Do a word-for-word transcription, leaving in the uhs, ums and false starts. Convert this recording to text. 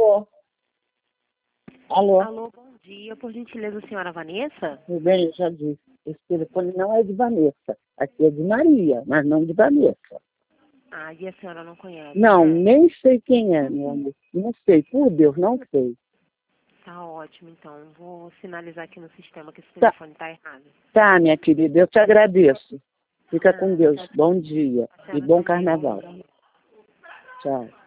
Alô? Alô? Alô, bom dia. Por gentileza, senhora Vanessa? Tudo bem, eu já disse. Esse telefone não é de Vanessa. Aqui é de Maria, mas não de Vanessa. Ah, e a senhora não conhece, Não, né? nem sei quem é, meu amor. Não sei, por Deus, não sei. Tá ótimo, então. Vou sinalizar aqui no sistema que esse Tá. telefone tá errado. Tá, minha querida, eu te agradeço. Fica com Ah, Deus. tá. Bom dia A e senhora bom também. carnaval. Tchau.